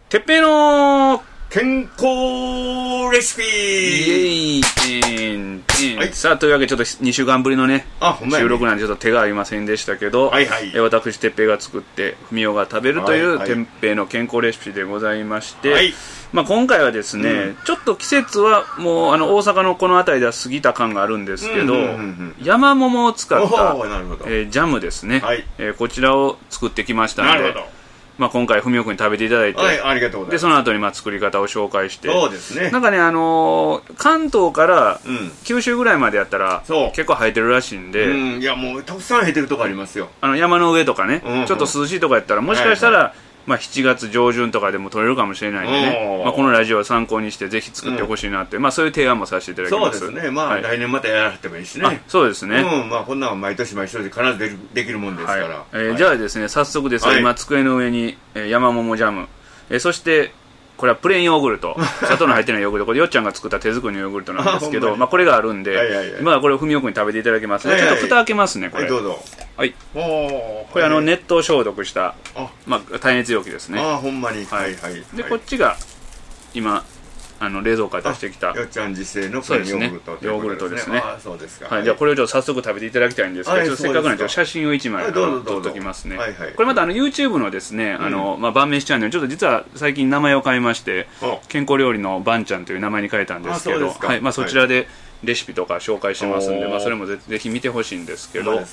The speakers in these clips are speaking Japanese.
てっぺいの健康レシピイエイ、はい、さあというわけでちょっと2週間ぶりのね収録なんでちょっと手が合いませんでしたけど、はいはい、私てっぺいが作ってふみおが食べるという、はいはい、てっぺいの健康レシピでございまして、はい、まあ、今回はですね、ちょっと季節はもう大阪のこの辺りでは過ぎた感があるんですけど、山桃を使った、ジャムですね、はい、こちらを作ってきましたので、まあ、今回ふみおくんに食べていただいて、 はい、ありがとうございます。 でその後にまあ作り方を紹介して、 そうですね、 なんかね、関東から九州ぐらいまでやったら、結構生えてるらしいんで、 いやもうたくさん生えてるとこありますよ。 山の上とかね、ちょっと涼しいとこやったらもしかしたら、まあ、7月上旬とかでも取れるかもしれないんでね、まあ、このラジオを参考にしてぜひ作ってほしいなって、まあ、そういう提案もさせていただきます。 そうですね、まあ、はい、来年またやらせてもいいしね。 そうですね、 まあ、こんなの毎年毎年必ずできるもんですから、 はい、じゃあですね、早速ですが、今机の上に山桃ジャム、そしてこれはプレーンヨーグルト、砂糖の入ってないヨーグルト、これよっちゃんが作った手作りのヨーグルトなんですけど、まあ、これがあるんで、今はこれをふみおくんに食べていただきますので、ちょっと蓋開けますね、これ。 はい、どうぞ。 はい、これ熱湯消毒した、まあ、耐熱容器ですね。 ほんまに。はいはい。 でこっちが今冷蔵庫から出してきたよっちゃん自製のプレーンヨーグルト、 ヨーグルトですね。 そうですか。 はい、じゃあこれをちょっと早速食べていただきたいんですけど、せっかくなんで写真を1枚撮っておきますね。これまたYouTube のですね、まあ、晩飯チャンネル、ちょっと実は最近名前を変えまして、健康料理のばんちゃんという名前に変えたんですけど、はい、まあ、そちらでレシピとか紹介してますんで、まあ、それもぜひ見てほしいんですけど、はい、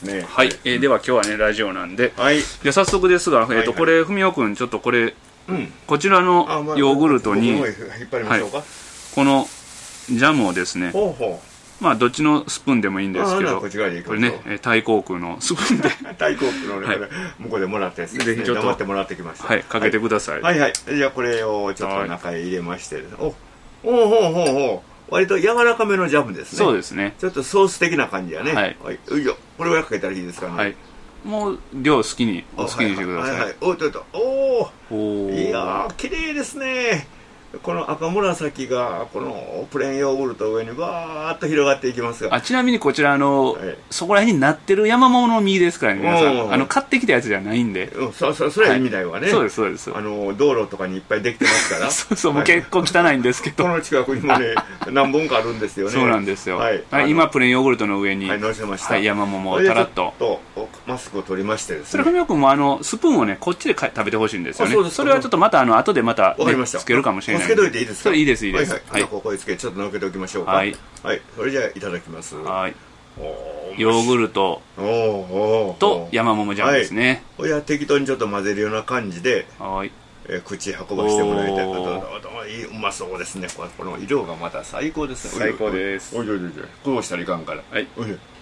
では今日はねラジオなんで、じゃあ早速ですが、これふみおくんちょっとこれ、こちらのヨーグルトに、このジャムをですね、まあどっちのスプーンでもいいんですけど、これね、タイ航空のスプーンでタイ航空のね、向こうでもらったやつですね、黙ってもらってきました。 はい、かけてください。 はいはい、じゃあこれをちょっと中へ入れまして、お割と柔らかめのジャムですね。そうですね、ちょっとソース的な感じやね。はい、これをかけたらいいですかね。はい、もう量好きにしてください。はいはい、いやー綺麗ですね。この赤紫がこのプレーンヨーグルト上にバーッと広がっていきますが、 ちなみにこちらそこら辺になってる山桃の実ですからね、皆さん買ってきたやつじゃないんで。 それは意味ないわね。 そうですそうです。 道路とかにいっぱいできてますからそうもう結構汚いんですけど、 この近くにもね何本かあるんですよね。 そうなんですよ。今プレーンヨーグルトの上に乗せました。 山桃をたらっとマスクを取りましてですね、 それふみおくんもスプーンをねこっちで食べてほしいんですよね。それはちょっとまた後でまたつけるかもしれない。 つけといていいですか。 いいですいいです。 はい、ここにつけちょっとのっけておきましょうか。はい、それじゃあいただきます。はい、ヨーグルトと山桃ジャムですね。これは適当にちょっと混ぜるような感じで、口運ばしてもらいたい。うまそうですね。この色がまた最高ですね。 最高です。 こうしたらいかんから。はい。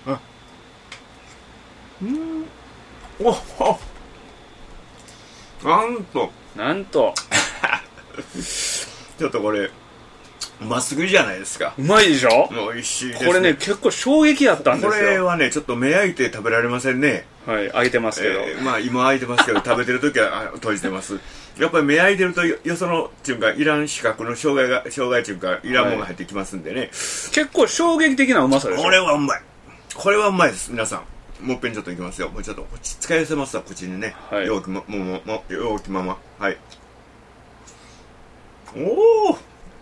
なんとちょっとこれうますぎじゃないですか。 うまいでしょ。 美味しいですね。 これね結構衝撃やったんですよ。 これはねちょっと目開いて食べられませんね。 はい、開いてますけど、 まあ今開いてますけど食べてる時は閉じてます。やっぱり目開いてるとよそのっていうかいらん視覚の障害っていうかいらんものが入ってきますんでね、 結構衝撃的なうまさです。 これはうまい。これはうまいです。皆さんもう一遍ちょっといきますよ。もうちょっとこっち使い寄せますわ、口にね。容器まま。はい。おお、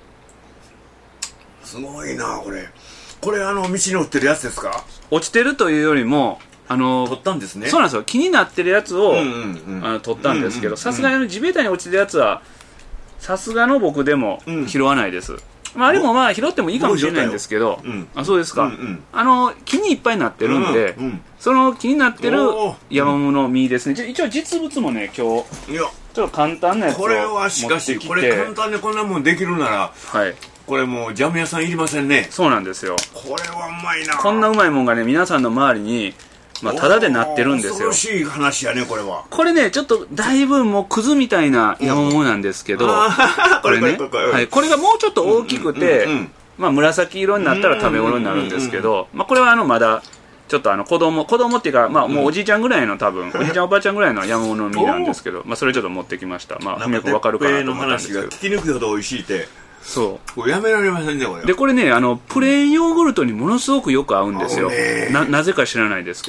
すごいなこれ。これ道に売ってるやつですか。 落ちてるというよりも取ったんですね。 そうなんですよ。気になってるやつを取ったんですけど、さすがに地べたに落ちてるやつはさすがの僕でも拾わないです。まあ、あれもまあ拾ってもいいかもしれないんですけど、そうですか。木にいっぱいになってるんで、その気になってる山桃の実ですね。一応実物もね今日ちょっと簡単なやつをこれはしかしこれ簡単でこんなもんできるなら、これもうジャム屋さんいりませんね。 そうなんですよ。 これはうまいな。 こんなうまいもんがね皆さんの周りにタダでなってるんですよ。 恐ろしい話やねこれは。 これねちょっとだいぶもうクズみたいな山桃なんですけど、これねこれがもうちょっと大きくて紫色になったら食べ頃になるんですけど、これはまだちょっと子供っていうか、もうおじいちゃんぐらいの多分おじいちゃんおばあちゃんぐらいの山桃の実なんですけど、それちょっと持ってきました。ふみおくん分かるかなと思ったんですけど、 聞き抜くほど美味しいって。 そうこれやめられませんねこれ。 でこれねプレーンヨーグルトにものすごくよく合うんですよ。なぜか知らないですけど、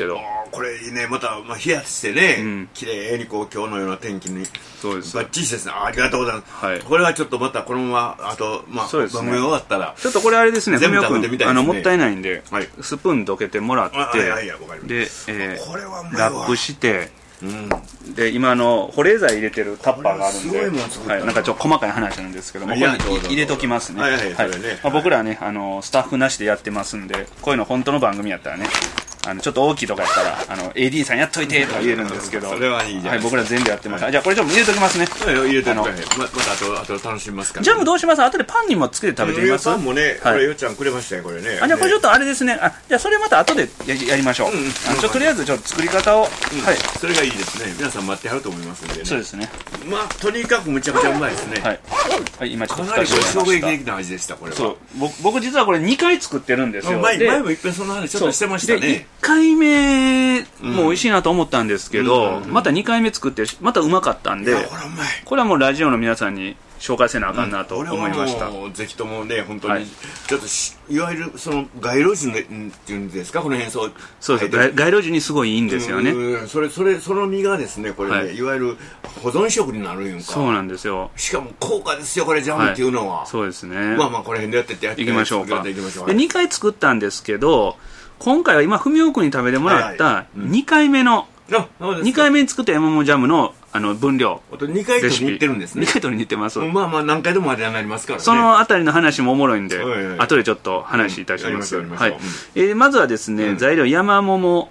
これねまた冷やしてね綺麗にこう今日のような天気にそうですバッチリですね。ありがとうございます。これはちょっとまたこのままあと番組終わったらちょっとこれあれですね、文雄君もったいないんでスプーンどけてもらってでラップしてで今保冷剤入れてるタッパーがあるんで、なんかちょっと細かい話なんですけども、ここに入れときますね。僕らねスタッフなしでやってますんで、こういうの本当の番組やったらねちょっと大きいとかやったらAD さんやっといてとか言えるんですけど、 それはいいじゃん。 僕ら全部やってます。じゃあこれちょっと入れときますね。 入れてまた後で楽しみますから。 ジャムどうします？後でパンにもつけて食べてみます？ パンもね、これよっちゃんくれましたよこれね。 じゃあこれちょっとあれですね。じゃあそれまた後でやりましょう。とりあえずちょっと作り方をそれがいいですね。皆さん待ってはると思いますんでね。 そうですね。 とにかくむちゃくちゃうまいですね。 今ちょっとかなり衝撃的な味でしたこれは。 そう僕実はこれ2回作ってるんですよ。 前もいっぺんその話ちょっとしてましたね。 1回目も美味しいなと思ったんですけど、また2回目作ってまたうまかったんで、これはもうラジオの皆さんに紹介せなあかんなと思いました。 ぜひともね本当にちょっといわゆるその街路樹っていうんですか、この辺そうです。街路樹にすごいいいんですよね。 その実がですねこれねいわゆる保存食になるんか。 そうなんですよ。 しかも高価ですよこれジャムっていうのは。 そうですね。 この辺でやっていきましょうか。で2回作ったんですけど、今回は今文雄君に食べてもらった2回目の2回目に作った山桃ジャムの分量 2回取りに行ってるんですね。 2回取りに行ってます。 何回でもあれになりますからね。 そのあたりの話もおもろいんで後でちょっと話いたします。まずはですね、材料山桃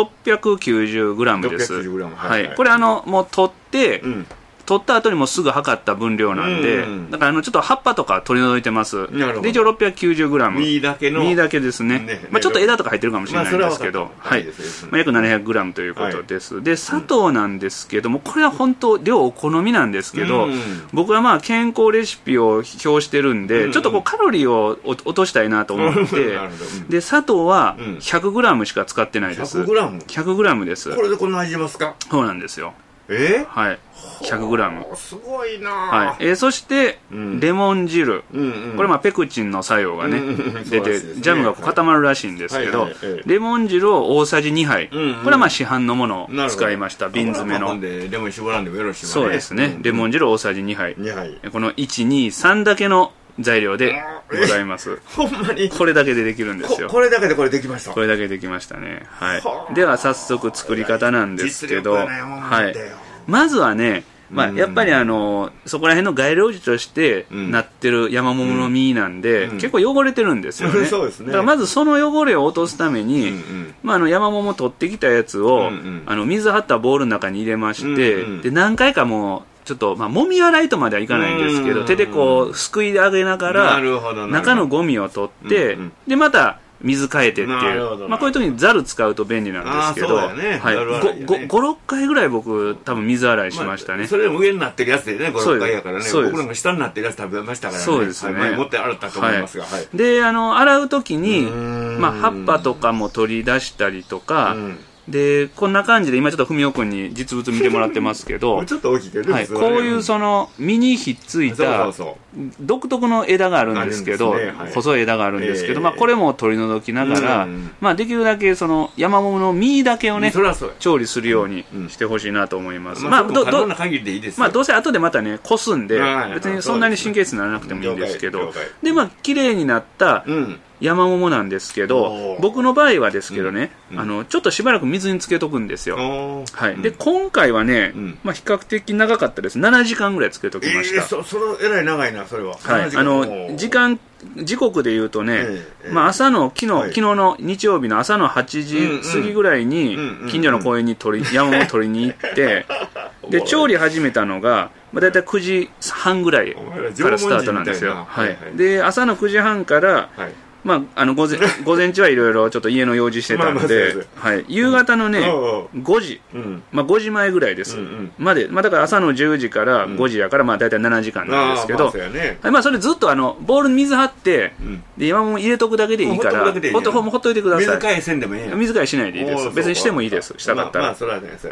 690g です。これもう取った後にもすぐ測った分量なんで、だからちょっと葉っぱとか取り除いてます。で一応 690g 実だけですね。ちょっと枝とか入ってるかもしれないんですけど、約 700g ということです。で砂糖なんですけども、これは本当量お好みなんですけど、僕は健康レシピを表してるんでちょっとカロリーを落としたいなと思ってで砂糖は 100g しか使ってないです。 100g です。 これでこんな味しますか？ そうなんですよ。はい100g。 すごいな。 そしてレモン汁、これペクチンの作用がね出てジャムが固まるらしいんですけど、レモン汁を大さじ2杯、これは市販のものを使いました。瓶詰めのレモン絞らんでもよろしいわね。 そうですね。レモン汁大さじ2杯、この123だけの材料でございます。 ほんまにこれだけでできるんですよ。 これだけでこれできました。 これだけできましたね。では早速作り方なんですけど、まずはねやっぱりそこら辺の街路樹としてなってる山桃の実なんで結構汚れてるんですよね。だからまずその汚れを落とすために山桃取ってきたやつを水張ったボウルの中に入れまして、で何回かもうちょっと揉み洗いとまではいかないんですけど、手でこうすくい上げながら中のゴミを取ってでまた水変えてっていう、こういう時にザル使うと便利なんですけど、56回ぐらい僕多分水洗いしましたね。 それでも上になってるやつでね、56回やからね。僕なんか下になってるやつ食べましたからね。 そうですね。 持って洗ったと思いますが。 で洗う時に葉っぱとかも取り出したりとかで、こんな感じで今ちょっと文雄君に実物見てもらってますけどちょっと大きいけど、 こういうその実にひっついた独特の枝があるんですけど、細い枝があるんですけど、これも取り除きながらできるだけその山桃の実だけをね調理するようにしてほしいなと思います。どうせ後でまたねこすんで別にそんなに神経質にならなくてもいいんですけど、で綺麗になった山桃なんですけど、僕の場合はですけどね、ちょっとしばらく水につけとくんですよ。で今回はね比較的長かったです。7時間ぐらいつけときました。 そのえらい長いなそれは。 時刻で言うとね、朝の昨日の日曜日の朝の8時過ぎぐらいに近所の公園に山桃を取りに行ってで調理始めたのがだいたい9時半ぐらいからスタートなんですよ。で朝の9時半から午前中はいろいろちょっと家の用事してたんで、夕方のね5時、5時前ぐらいですまで、だから朝の10時から5時やからだいたい7時間なんですけど、それずっとボウルに水張ってで山桃入れとくだけでいいからほっといてください。 水替えせんでもいいやん。 水替えしないでいいです。別にしてもいいです。したかったら。で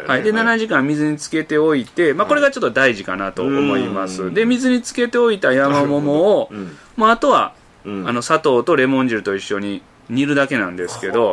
7時間水につけておいて、これがちょっと大事かなと思います。で水につけておいた山桃をあとは砂糖とレモン汁と一緒に煮るだけなんですけど、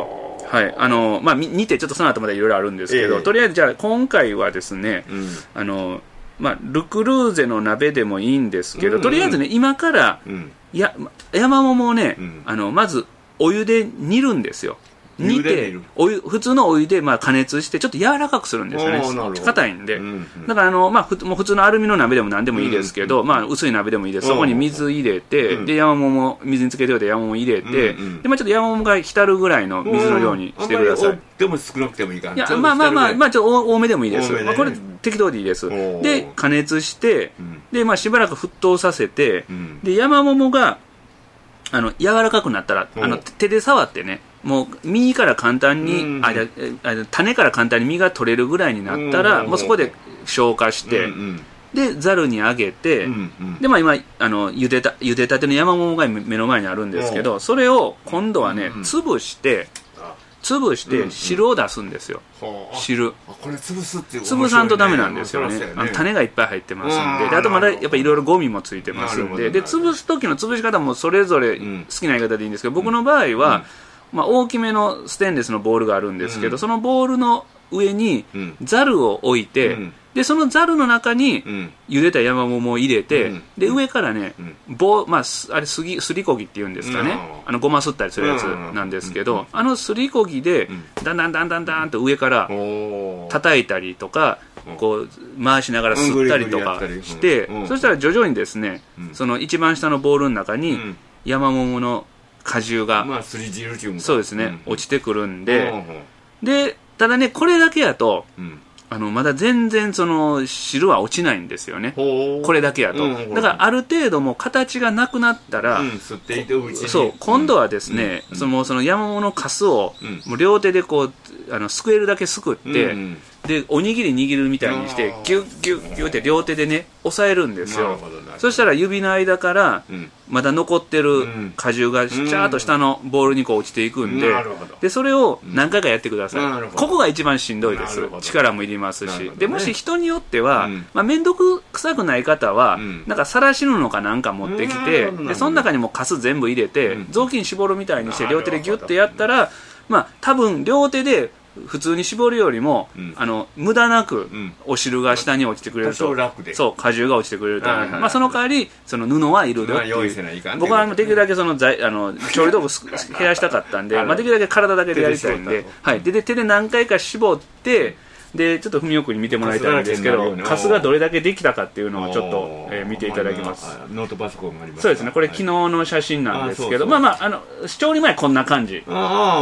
はい、まあ、似てちょっとその後までいろいろあるんですけど、とりあえずじゃあ今回はですね、まあ、ルクルーゼの鍋でもいいんですけど、とりあえずね今から、山桃をね、まずお湯で煮るんですよ。煮て普通のお湯でまあ加熱してちょっと柔らかくするんですよね。硬いんで、だからまあもう普通のアルミの鍋でも何でもいいですけど、まあ薄い鍋でもいいです。そこに水入れて、で山桃水につけておいて山桃入れて、でまあちょっと山桃が浸るぐらいの水の量にしてください。 でも少なくてもいいかな。 いやまあちょっと多めでもいいです。まあこれ適当でいいです。で加熱して、でまあしばらく沸騰させて、で山桃が柔らかくなったら手で触ってね。もう実から簡単に種から簡単に実が取れるぐらいになったらもうそこで消化してでざるにあげてでまあ今茹でたての山桃が目の前にあるんですけどそれを今度はね潰して汁を出すんですよ。汁これ潰すっていう潰さんとダメなんですよね。種がいっぱい入ってますんであとまだやっぱりいろいろゴミもついてますんで潰す時の潰し方もそれぞれ好きな言い方でいいんですけど僕の場合はまあ、大きめのステンレスのボウルがあるんですけど、そのボウルの上にザルを置いて、でそのザルの中に茹でた山桃を入れて、で上からねまあ、あれすりこぎっていうんですかね、ごますったりするやつなんですけど、すりこぎでだんだんと上から叩いたりとかこう回しながら吸ったりとかして、そしたら徐々にですねその一番下のボウルの中に山桃の果汁が、 まあ、すり汁っていうそうですね、落ちてくるんで、でただねこれだけやと、まだ全然その汁は落ちないんですよね。これだけやと、だからある程度もう形がなくなったら、そう今度はですね、その山桃のカスをもう両手でこうすくえるだけすくって、でおにぎり握るみたいにしてギュッギュッギュッって両手でね押さえるんですよ。そしたら指の間からまだ残ってる果汁がシャーッと下のボウルにこう落ちていくんで、それを何回かやってください。ここが一番しんどいです。力もいりますし、でもし人によってはまあ面倒くさくない方はなんかさらし布かなんか持ってきて、でその中にもカス全部入れて雑巾絞るみたいにして両手でギュッてやったら、まあ多分両手で普通に絞るよりも、無駄なくお汁が下に落ちてくれると、そう果汁が落ちてくれると、まあその代わりその布はいるよっていう。僕はできるだけその調理道具減らしたかったんで、まあできるだけ体だけでやりたいんで、はい、で手で何回か絞ってでちょっと文雄君に見てもらいたいんですけど、カスがどれだけできたかっていうのをちょっと、見ていただきます。 ノートパソコンがあります。 そうですね、これ昨日の写真なんですけど、まあ調理前こんな感じ。これ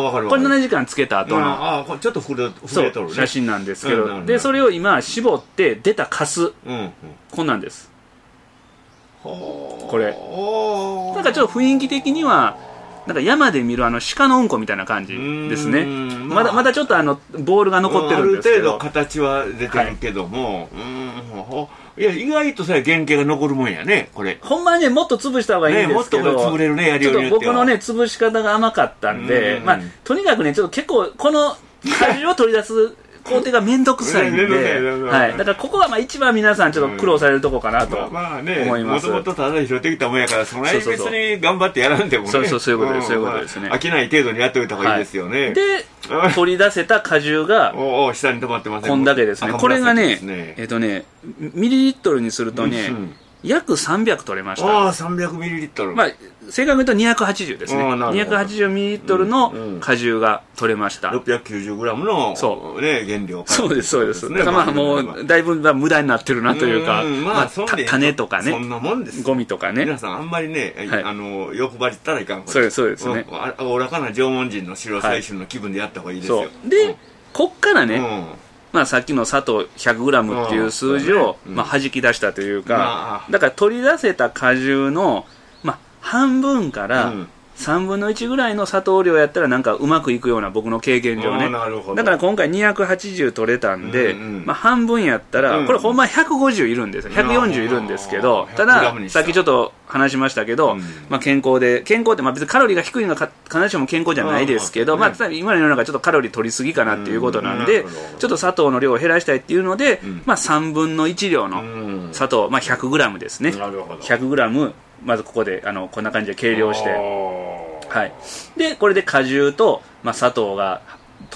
7時間つけた後のちょっと触れとるね写真なんですけど、でそれを今絞って出たカス、こんなんです。これなんかちょっと雰囲気的にはなんか山で見る鹿のうんこみたいな感じですね。まだちょっとボールが残ってるんですけど、 ある程度形は出てるけども、いや意外とさ原型が残るもんやね。これほんまにねもっと潰した方がいいんですけど、 もっと潰れるね、やりようによっては。 ちょっと僕のね潰し方が甘かったんで、まあとにかくねちょっと結構この果汁を取り出す工程が面倒くさいんで、はい、だからここはまあ一番皆さんちょっと苦労されるとこかなと思います。 もともとただ拾ってきたもんやから、その間別に頑張ってやらんでもね、 そういうことです、そういうことですね。 飽きない程度にやっておいた方がいいですよね。 で取り出せた果汁が下に止まってますね。 こんだけですね。これがねミリリットルにするとね約300取れました。 300ミリリットル。 まあ正確に言うと280ですね。280ミリリットルの果汁が取れました。 690グラムのね原料。 そうですそうです。だからまあもうだいぶ無駄になってるなというか、まあ種とかね、 そんなもんです。 ゴミとかね。 皆さんあんまりね欲張りったらいかん。 そうですね。 おおらかな縄文人の白採取の気分でやった方がいいですよ。 でこっからね。まあさっきの砂糖 100g っていう数字をまあ弾き出したというか、だから取り出せた果汁のまあ半分から3分の1ぐらいの砂糖量やったらなんかうまくいくような僕の経験上ね。だから今回280取れたんで、まあ半分やったらこれほんま150いるんですよ。140いるんですけど、たださっきちょっと話しましたけど、まあ健康ってまあ別にカロリーが低いのが必ずしも健康じゃないですけど、まあ今の世の中ちょっとカロリー取りすぎかなっていうことなんで、ちょっと砂糖の量を減らしたいっていうので、まあ3分の1量の砂糖、まあ 100g ですね。100g まずここでこんな感じで計量して、はい、でこれで果汁と、まあ、砂糖が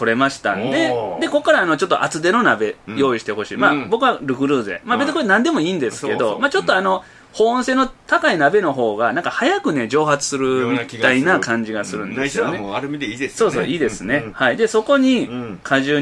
取れましたんで、でここからちょっと厚手の鍋用意してほしい、まあ僕はルクルーゼ、まあ別にこれ何でもいいんですけど、まあちょっと保温性の高い鍋の方がなんか早くね蒸発するみたいな感じがするんですよね。 もうアルミでいいですよね。そうそういいですね。はい。でそこに果汁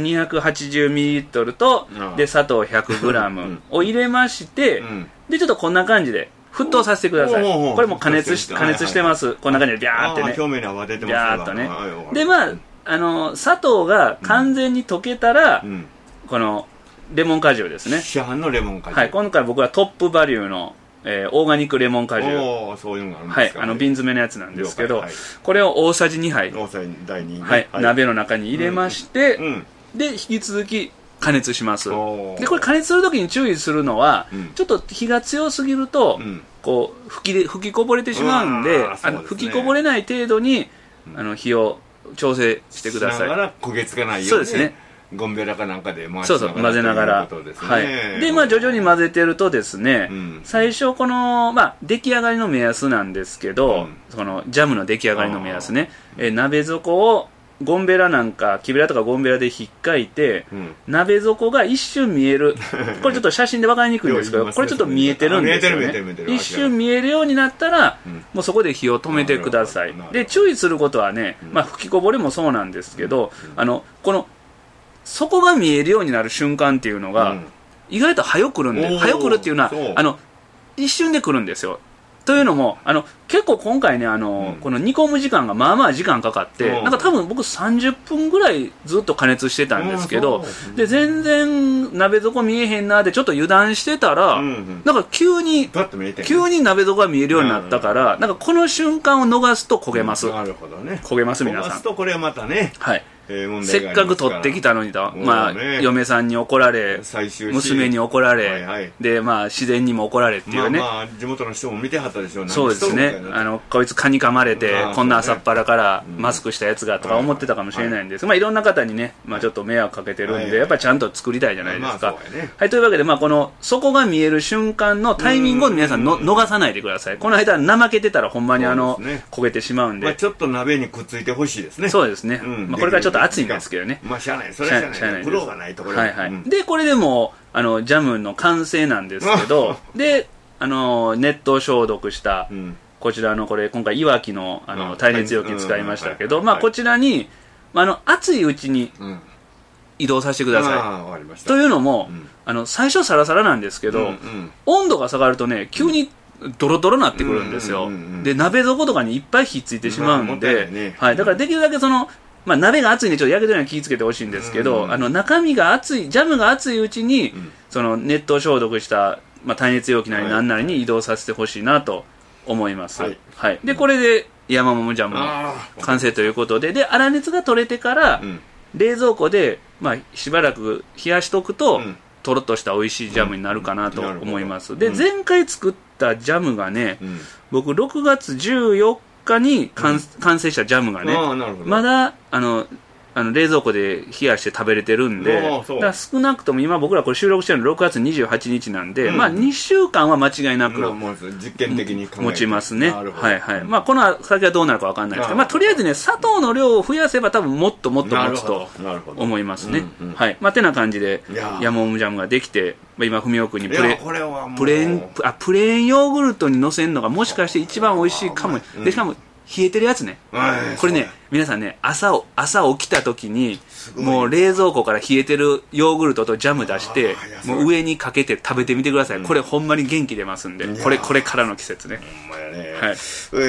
280ml とで砂糖 100g を入れまして、でちょっとこんな感じで沸騰させてください。これも加熱してます。こんな感じでビャーってね。 表面に泡出てます。 ビャーっとね。でまあ砂糖が完全に溶けたら、このレモン果汁ですね。 市販のレモン果汁。 はい。今回僕はトップバリューのオーガニックレモン果汁。 そういうのがあるんですか。 はい。瓶詰めのやつなんですけど、これを大さじ2杯。 大さじ第2 杯。はい。鍋の中に入れまして、で引き続き加熱します。でこれ加熱するときに注意するのは、ちょっと火が強すぎると、こう吹きこぼれてしまうんで、吹きこぼれない程度に火を調整してください。 しながら焦げつかないように。 そうですね。 ゴンベラかなんかで回しながら。 そうそう混ぜながら。はい。でまあ徐々に混ぜてるとですね、最初このまあ出来上がりの目安なんですけど、そのジャムの出来上がりの目安ね、鍋底をゴンベラなんか木べらとかゴンベラで引っかいて、鍋底が一瞬見える。これちょっと写真で分かりにくいんですけど、これちょっと見えてるんですよね。一瞬見えるようになったら、もうそこで火を止めてください。で注意することはね、まあ吹きこぼれもそうなんですけど、この底が見えるようになる瞬間っていうのが、意外と早く来るんで、早く来るっていうのは一瞬で来るんですよ。というのも結構今回ねこの煮込む時間がまあまあ時間かかって、なんか多分僕30分ぐらいずっと加熱してたんですけど、で全然鍋底見えへんなってちょっと油断してたら、なんか急に鍋底が見えるようになったから、なんかこの瞬間を逃すと焦げます。 なるほどね。 焦げます皆さん。 逃すとこれはまたね。 はい。せっかく取ってきたのにと、まあ嫁さんに怒られ、娘に怒られ、でまあ自然にも怒られっていうね。 まあ地元の人も見てはったでしょうね。 そうですね。こいつ蚊に噛まれてこんな朝っぱらからマスクしたやつがとか思ってたかもしれないんです。まあいろんな方にね、まあちょっと迷惑かけてるんで、やっぱりちゃんと作りたいじゃないですか。はい、というわけでまあこの底が見える瞬間のタイミングを皆さん逃さないでください。この間怠けてたらほんまに焦げてしまうんで。 ちょっと鍋にくっついてほしいですね。 そうですね。まあこれからちょっと熱いんですけどね。 まあしゃあない、それはしゃあない。苦労がないところ。 はいはい。でこれでもジャムの完成なんですけど、で熱湯消毒したこちらのこれ今回いわきの耐熱容器使いましたけど、まあこちらに熱いうちに移動させてください。というのも最初サラサラなんですけど、温度が下がるとね急にドロドロになってくるんですよ。で鍋底とかにいっぱい火ついてしまうんで、はい、だからできるだけまあ、鍋が熱いんでちょっと焼けるように気をつけてほしいんですけど、中身が熱いジャムが熱いうちに、熱湯消毒した、まあ、耐熱容器なり何なりに移動させてほしいなと思います。はい、でこれで山桃ジャムの完成ということで、粗熱が取れてから、冷蔵庫で、まあ、しばらく冷やしとくと、とろっとした美味しいジャムになるかなと思います。で前回作ったジャムがね、僕6月14日に完成したジャムがね、まだ冷蔵庫で冷やして食べれてるんで、だから少なくとも今僕らこれ収録してるの6月28日なんで、まあ2週間は間違いなく実験的に持ちますね。はいはい。まあこの先はどうなるかわかんないですけど、まあとりあえずね砂糖の量を増やせば多分もっと持つと思いますね。はい。まあてな感じでヤモムジャムができて、今文雄君にプレーンヨーグルトにのせるのがもしかして一番美味しいかも。でしかも冷えてるやつね。これね皆さんね朝起きた時にもう冷蔵庫から冷えてるヨーグルトとジャム出してもう上にかけて食べてみてください。これほんまに元気出ますんで、これからの季節ね。 ほんまやね。はい。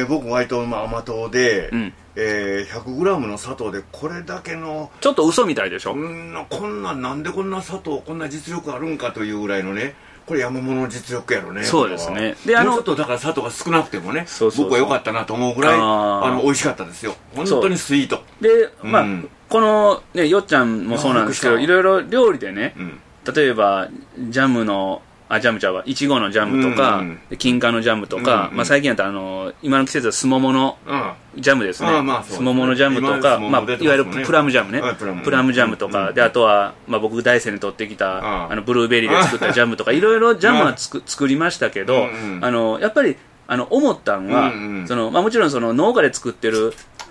僕割と甘党で、100g の砂糖でこれだけのちょっと嘘みたいでしょ。 なんでこんな砂糖こんな実力あるんかというぐらいのね。これ山物の実力やろね。 そうですね。 でもうちょっとだから砂糖が少なくてもね、僕は良かったなと思うぐらい美味しかったですよ。本当にスイートで、まあこのねよっちゃんもそうなんですけど、いろいろ料理でね、例えばジャムのジャムちゃうわ、いちごのジャムとか、金柑のジャムとか、まあ最近だと今の季節はすもものジャムですね。すもものジャムとか、まあいわゆるプラムジャムね、プラムジャムとかで、あとはまあ僕大山に取ってきたブルーベリーで作ったジャムとか、いろいろジャムは作りましたけど、やっぱり思ったんは、まあもちろん農家で作ってる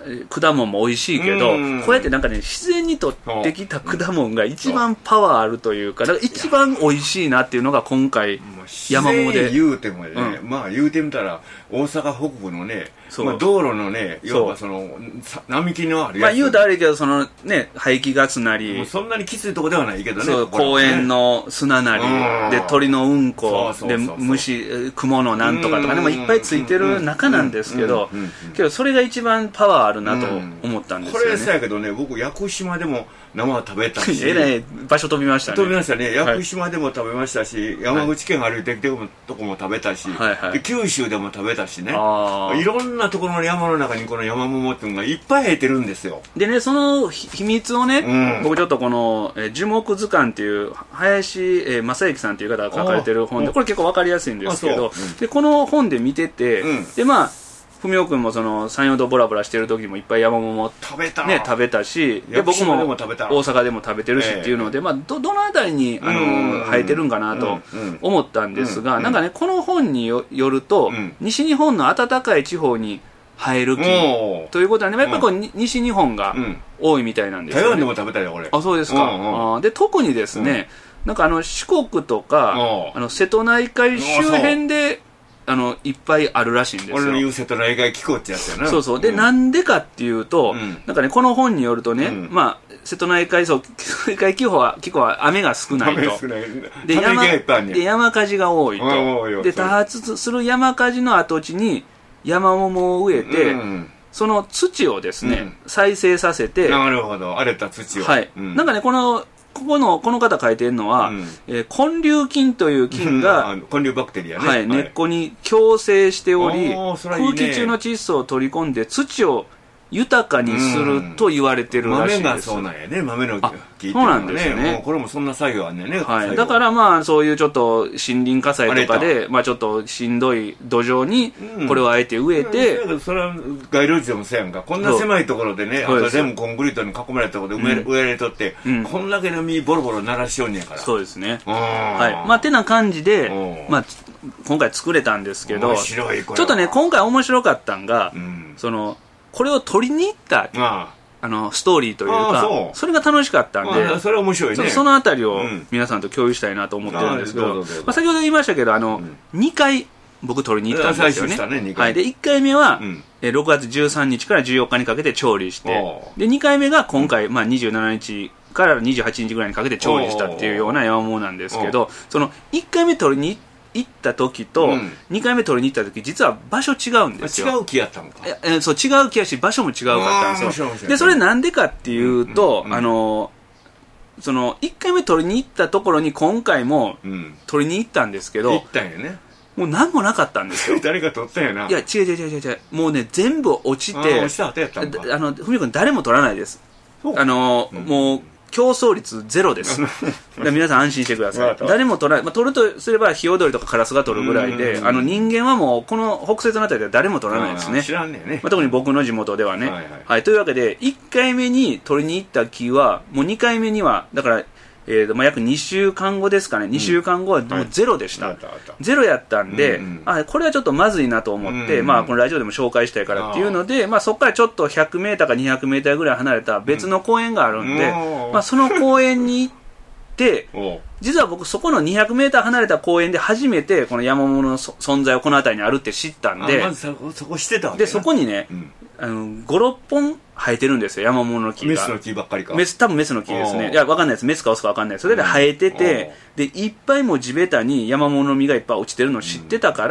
果物も美味しいけど、こうやってなんかね自然に取ってきた果物が一番パワーあるというか、だから一番美味しいなっていうのが今回山桃で言うてもね、まあ言うてみたら大阪北部のね、まあ、道路のね、要はその並木のあるやつ、 まあ言うとあれけど、そのね排気ガスなり、 そんなにきついとこではないけどね、 そう公園の砂なりで鳥のうんこで虫雲のなんとかとかね、いっぱいついてる中なんですけど、けどそれが一番パワーあるなと思ったんですよね。 これさやけどね、僕屋久島でも生食べたしえらい場所飛びましたね。 飛びましたね。屋久島でも食べましたし、山口県歩いてきてるとこも食べたし、で九州でも食べたしね、いろんなところの山の中にこの山桃っていうのがいっぱい生えてるんですよ。 でね、その秘密をね、僕ちょっとこの樹木図鑑っていう林正幸さんっていう方が書かれてる本で、これ結構わかりやすいんですけど、でこの本で見てて、でまあ文雄君もその山陽道ボラボラしてる時もいっぱい山桃食べたし、で僕も大阪でも食べてるしっていうので、まあどのあたりに生えてるんかなと思ったんですが、なんかねこの本によると、西日本の暖かい地方に生える木ということはね、やっぱりこう西日本が多いみたいなんですよね。 台湾でも食べたよこれ。 あ、そうですか。で特にですね、なんか四国とか瀬戸内海周辺でいっぱいあるらしいんですよ。 俺の言う瀬戸内海気候ってやつやな。 そうそう。で、なんでかっていうと、なんかね、この本によるとね、まあ、瀬戸内海気候は雨が少ないと。で、山火事が多いと。で、多発する山火事の跡地に山桃を植えて、その土をですね、再生させて。 なるほど。荒れた土を。 はい。なんかね、この方書いてるのは、根粒菌という菌が、 根粒バクテリアね、 はい、根っこに共生しており、空気中の窒素を取り込んで土を豊かにすると言われてるらしいです。 豆がそうなんやね、豆の木っていうのはね。そうなんですね。 これもそんな作業あんねんね。 はい。だからまあそういうちょっと森林火災とかで、まあちょっとしんどい土壌にこれをあえて植えて、 それは街路樹でもそうやんか。こんな狭いところでね、全部コンクリートに囲まれたところで植えられとって、こんだけの実ボロボロ鳴らしよんねやから。 そうですね。はい。まあてな感じで、まあ今回作れたんですけど、ちょっとね今回面白かったんが、そのこれを取りに行ったストーリーというか、それが楽しかったんで、 それは面白いね。 そのあたりを皆さんと共有したいなと思ってるんですけど、先ほど言いましたけど、2回僕取りに行ったんですよね。はい。で1回目は6月13日から14日にかけて調理して、で2回目が今回まあ27日から28日ぐらいにかけて調理したっていうような山桃なんですけど、その1回目取りに行った時と2回目取りに行った時、実は場所違うんですよ。 違う木やったのか。 そう、違う木やし場所も違うかったんですよ。でそれなんでかっていうと、その1回目取りに行ったところに今回も取りに行ったんですけど、 行ったんやね。 もう何もなかったんですよ。 誰か取ったんやな。 いや違う、もうね全部落ちて、 落ちた後やったんか。 文君誰も取らないです。もう競争率ゼロです。皆さん安心してください。誰も取らない、まあ、取るとすればヒヨドリとかカラスが取るぐらいで、人間はもうこの北西のあたりでは誰も取らないですね。 知らんねんね。 まあ、特に僕の地元ではね。はい。というわけで1回目に取りに行った木はもう2回目にはだからまあ、約2週間後ですかね、2週間後はもうゼロでした、ゼロやったんで、これはちょっとまずいなと思って、まあ、このラジオでも紹介したいからっていうので、まあ、そこからちょっと 100m か 200m ぐらい離れた別の公園があるんで、まあ、その公園に行って実は僕そこの 200m 離れた公園で初めてこの山桃の存在をこの辺りにあるって知ったんで、 まずそこしてたわけでそこにね、5、6本生えてるんですよ、山桃の木が。 メスの木ばっかりか。 多分メスの木ですね。いや、わかんないです。メスかオスかわかんないです。それで生えてて、で、いっぱいもう地べたに山桃の実がいっぱい落ちてるのを知ってたから、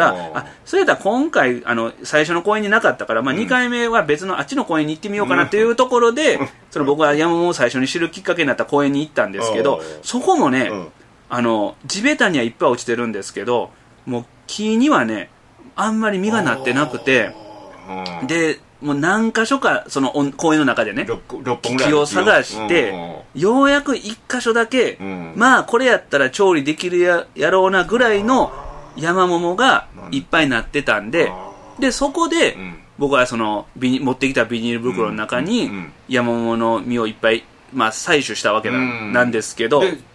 それだったら今回、最初の公園になかったから、まあ2回目は別のあっちの公園に行ってみようかなっていうところで、その僕は山桃を最初に知るきっかけになった公園に行ったんですけど、そこもね、地べたにはいっぱい落ちてるんですけど、もう木にはね、あんまり実がなってなくて、で、もう何箇所かその公園の中でね木を探してようやく1箇所だけ、まあこれやったら調理できるやろうなぐらいの山桃がいっぱいなってたんで、でそこで僕はその持ってきたビニール袋の中に山桃の実をいっぱいまあ採取したわけなんですけど、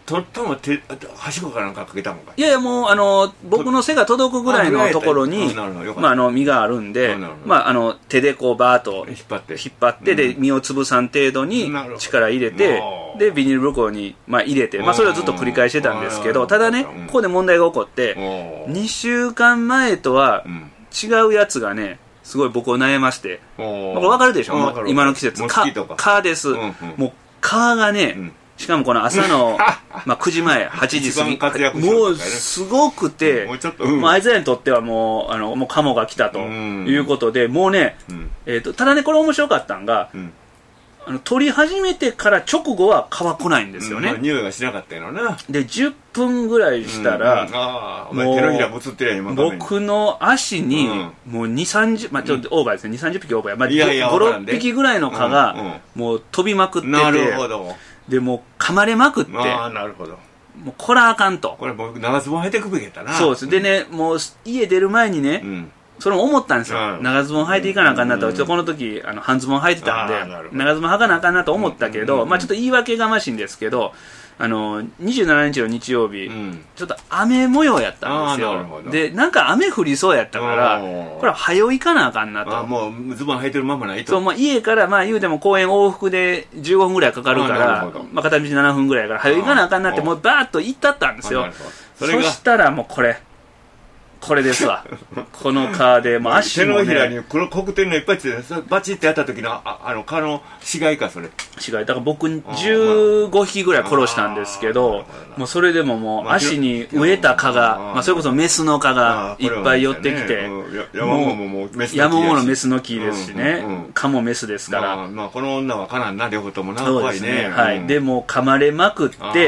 取ったのははしごかなんかかけたのか。 いやいや、もう僕の背が届くぐらいのところに実があるんで、手でこうバーッと引っ張って、で実を潰さん程度に力入れて、でビニール袋に入れて、それをずっと繰り返してたんですけど、ただね、ここで問題が起こって、2週間前とは違うやつがね、すごい僕を悩まして、これ分かるでしょ、今の季節、蚊です。もう蚊がね、しかもこの朝の9時前、8時過ぎ、もうすごくて、あいつらにとってはもうカモが来たということで、もうね、ただね、これ面白かったんが、取り始めてから直後は蚊は来ないんですよね。 匂いがしなかったよな。 で、10分ぐらいしたら、 もう僕の足に、もう2、30、ちょっとオーバーですね、2、30匹オーバーや、5、6匹ぐらいの蚊が、もう飛びまくってて、でもう噛まれまくって、 なるほど。 もうこらあかんと。 これ僕長ズボン履いてくべきやったな。 そうです。でね、もう家出る前にね、それも思ったんですよ。長ズボン履いていかなあかんなと。この時半ズボン履いてたんで、長ズボン履かなあかんなと思ったけど、ちょっと言い訳がましいんですけど、27日の日曜日、ちょっと雨模様やったんですよ。で、なんか雨降りそうやったから、これは早う行かなあかんなと。 もうズボン履いてるままないと。 そう、家から言うても公園往復で15分ぐらいかかるから、片道7分ぐらいやから、早う行かなあかんなって、もうバーッと行ったったんですよ。そしたらもうこれですわ。この蚊で、足もね。 手のひらに黒点がいっぱいついて、バチってやった時の、蚊の死骸か、それ。 死骸。だから僕15匹ぐらい殺したんですけど、もうそれでももう足に飢えた蚊が、それこそメスの蚊がいっぱい寄ってきて、 山もメスの木。 山ものメスの木ですしね。蚊もメスですから。 この女は蚊なんな、両方ともな、怖いね。 はい。で、もう噛まれまくって、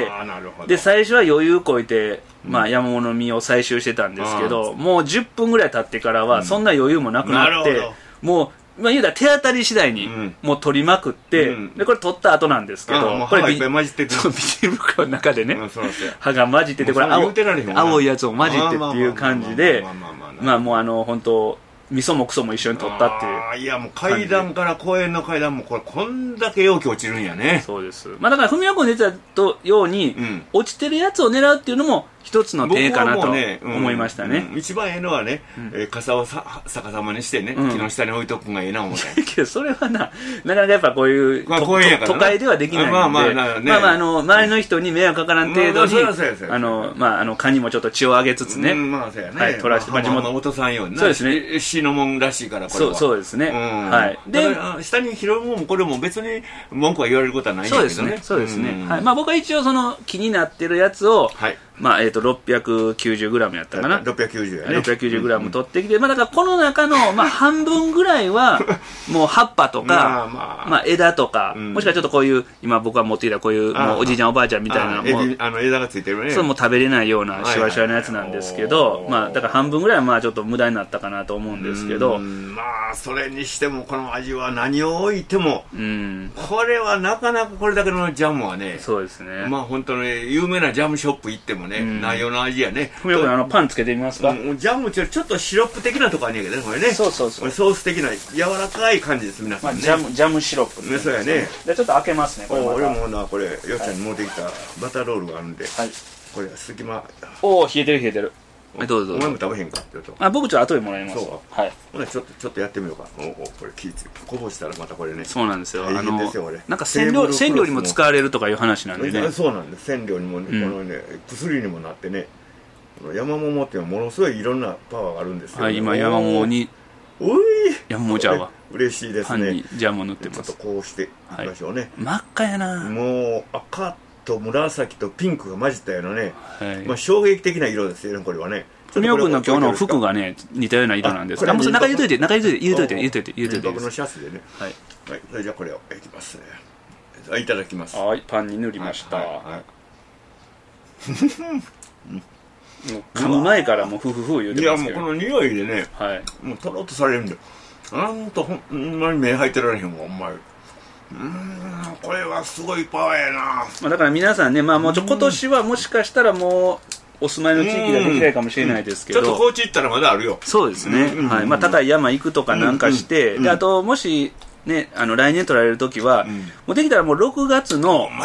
で、最初は余裕こいて、山物の実を採集してたんですけど、もう10分ぐらい経ってからはそんな余裕もなくなって、もう言うたら手当たり次第にもう取りまくって、でこれ取った後なんですけど、これビニール袋の中でね、歯が混じってて、これ青いやつを混じってっていう感じで、もう本当味噌もクソも一緒に取ったっていう。 いや、もう階段から公園の階段もこんだけ容器落ちるんやね。 そうです。だから文雄君出てたように、落ちてるやつを狙うっていうのも一つの手かなと思いましたね。 一番ええのはね、傘を逆さまにしてね、木の下に置いとくんがええな思ったけど、それはなかなかやっぱこういう都会ではできないので、周りの人に迷惑かからん程度に、蚊にもちょっと血をあげつつね、 取らせて、地元落とさんようにな。 そうですね。 死のもんらしいから、これは。 そうですね。はい。 で、下に拾うもんもこれも別に文句は言われることはないんだけどね。 そうですね。僕は一応その気になってるやつを、690g やったかな。 690やね。 690g 取ってきて、だからこの中の、半分ぐらいは、もう葉っぱとか、枝とか、もしくはちょっとこういう、今僕が持っていたこういう、もうおじいちゃんおばあちゃんみたいな、 枝がついてるね。 そう、もう食べれないようなシワシワのやつなんですけど、だから半分ぐらいはちょっと無駄になったかなと思うんですけど、 それにしてもこの味は何を置いても、これはなかなかこれだけのジャムはね、 そうですね。 本当に有名なジャムショップ行ってもないような味やね。 よくパンつけてみますか。 ジャムってちょっとシロップ的なとこあるんやけどね、これね。 そう。 ソース的な柔らかい感じです、皆さんね。 ジャムシロップね。そうやね。 じゃちょっと開けますね。 俺もこれよっちゃんに持ってきたバターロールがあるんで、これ隙間。 冷えてる。どうぞ。 お前も食べへんか。 僕ちょっと後でもらいます。 はい。ほなちょっとやってみようか。これこぼしたらまたこれね。 そうなんですよ。 なんか染料にも使われるとかいう話なんでね。 そうなんです。染料にもね、このね薬にもなってね。山桃っていうのはものすごいいろんなパワーがあるんですよ。 はい、今山桃に。山桃茶は。 嬉しいですね。 パンにジャムを塗ってます。 ちょっとこうしていきましょうね。 真っ赤やな。 もう赤と紫とピンクが混じったようなね。衝撃的な色ですよね、これはね。 文雄君の今日の服がね、似たような色なんですけど、中入れといて。 僕のシャツでね。はい。それじゃあこれをいきますね。いただきます。 はい、パンに塗りました。噛む前からもうフフフ言うてますけど。 いや、もうこの匂いでね、もうとろっとされるんだよ。ほんまに目入ってられへんわ、お前。これはすごいパワーやな。 だから皆さんね、もう今年はもしかしたらもうお住まいの地域ができないかもしれないですけど、 ちょっと高知行ったらまだあるよ。 そうですね。高い山行くとかなんかして、であともしね来年取られる時は、もうできたらもう6月の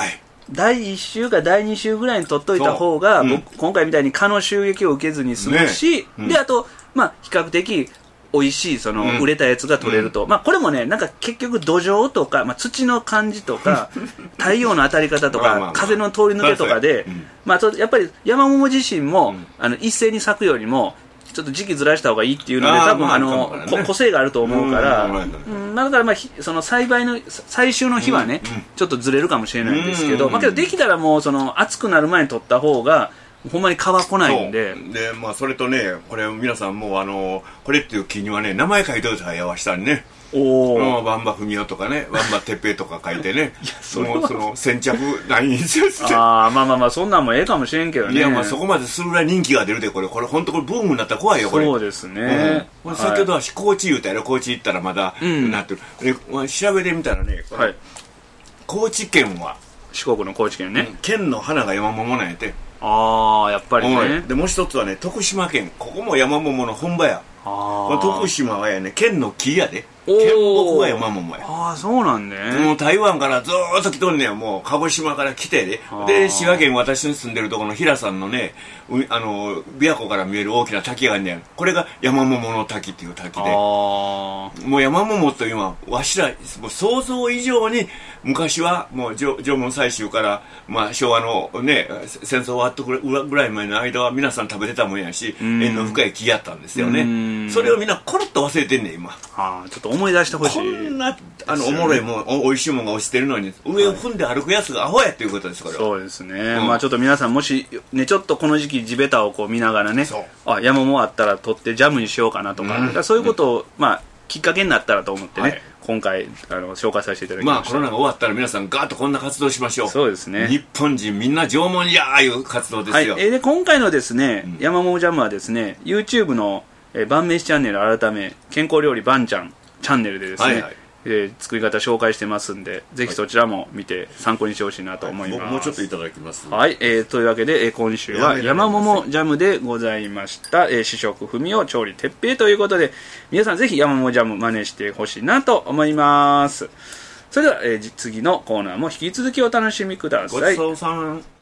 第1週か第2週ぐらいに取っといた方が、僕今回みたいに蚊の襲撃を受けずに済むし、であと比較的美味しい売れたやつが取れると、これもねなんか結局土壌とか、土の感じとか太陽の当たり方とか風の通り抜けとかで、やっぱりヤマモモ自身も、一斉に咲くよりもちょっと時期ずらした方がいいっていうので、多分個性があると思うから、だからその栽培の最終の日はね、ちょっとずれるかもしれないんですけど、けどできたらもう暑くなる前に取った方がほんまに皮来ないんで。 でそれとね、これ皆さんもこれっていう木にはね名前書いておいたらやわしたにね。バンバ文雄とかね、バンバ哲平とか書いてねもう先着ないんですよ。 そんなんもええかもしれんけどね。 いやそこまでするぐらい人気が出るで、これ本当ブームになったら怖いよこれ。 そうですね、 先ほどは高知言うたやろ。高知行ったらまだなってる、調べてみたらね、高知県は四国の高知県ね、 県の花がヤマモモなんやて。 やっぱりね。 でもう一つはね、徳島県、ここもヤマモモの本場や。徳島はやね、県の木やで。県木がヤマモモや。 そうなんね。 もう台湾からずーっと来とんねん。もう鹿児島から来てで滋賀県、私の住んでるところの平さんのね、琵琶湖から見える大きな滝があんねん。これがヤマモモの滝っていう滝で、もうヤマモモというのはわしらもう想像以上に昔はもう縄文採集から、昭和のね戦争終わったぐらい前の間は皆さん食べてたもんやし、縁の深い木やったんですよね。それをみんなコロッと忘れてんねん今。 ちょっと思い出してほしい。 こんなおもろいもん、おいしいもんが落ちてるのに上を踏んで歩くやつがアホやっていうことです。これはそうですね。ちょっと皆さんもしね、ちょっとこの時期地べたを見ながらね、ヤマモあったら取ってジャムにしようかなとか、そういうことをきっかけになったらと思ってね、今回紹介させていただきました。 コロナが終わったら皆さんガーッとこんな活動しましょう。 そうですね。 日本人みんな縄文やーいう活動ですよ。 で今回のですね、ヤマモモジャムはですね、 YouTube の晩飯チャンネル改め健康料理ばんちゃんチャンネルでですね、作り方紹介してますんで、ぜひそちらも見て参考にしてほしいなと思います。 もうちょっといただきます。 というわけで、今週はヤマモモジャムでございました。試食文雄調理哲平ということで、皆さんぜひヤマモモジャム真似してほしいなと思います。それでは、次のコーナーも引き続きお楽しみください。 ごちそうさん。